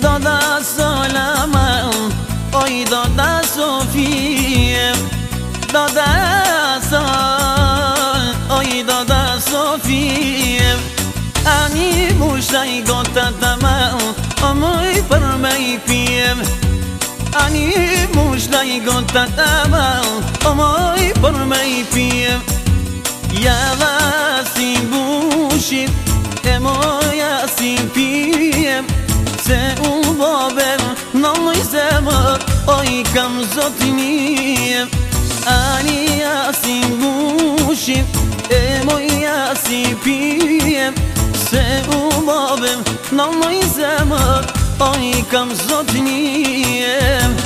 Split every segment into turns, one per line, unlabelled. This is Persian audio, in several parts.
دادا سالمم ای دادا صوفیه دادا سال ای دادا صوفیه انی موشای گوتا تمام اموی پرمی پیم انی موشای گوتا تمام اموی پرمی پیم یا غاسی بوشی امویا سی پیم سه او بابم نمی زمان ای کم زدنیم انی یاسی بوشی امویا سی پیم سه او بابم نمی زمان ای کم زدنیم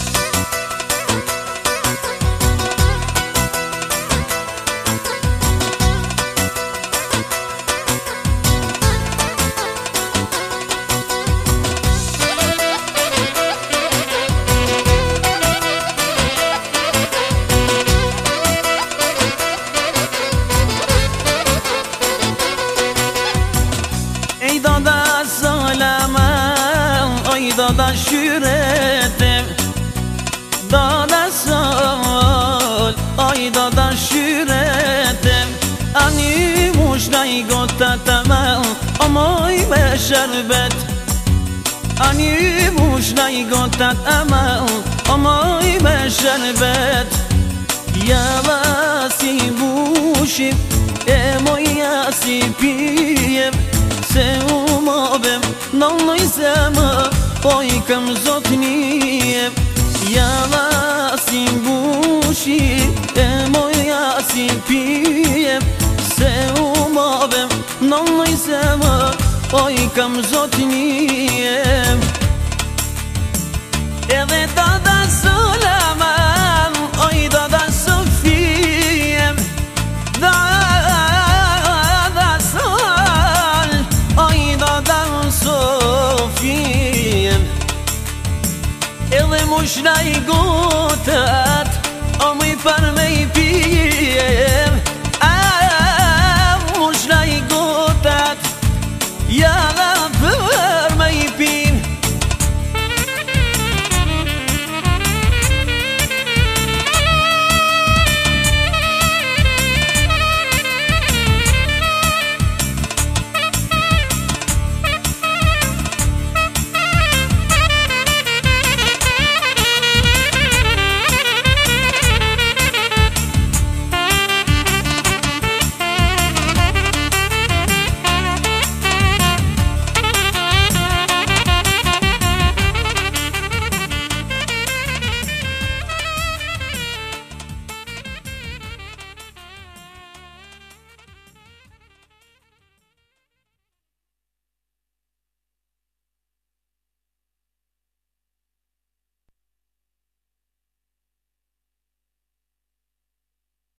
ای دادا سالمم ای دادا شورتم دادا سال ای دادا شورتم انی موشنای گوتا تمام امای به شربت انی موشنای گوتا تمام امای به شربت یا واسی بوشیم امای یاسی پیم سه او مابم نمی زمان ای کم زدنیم یا واسی بوشی اموی یاسی پیم سه او مابم نمی زمان ای کم زدنیم ای دادا سالمم ای دادا صوفیم دادا سال ای دادا صوفیم ای موشنای گوتت امی پرمی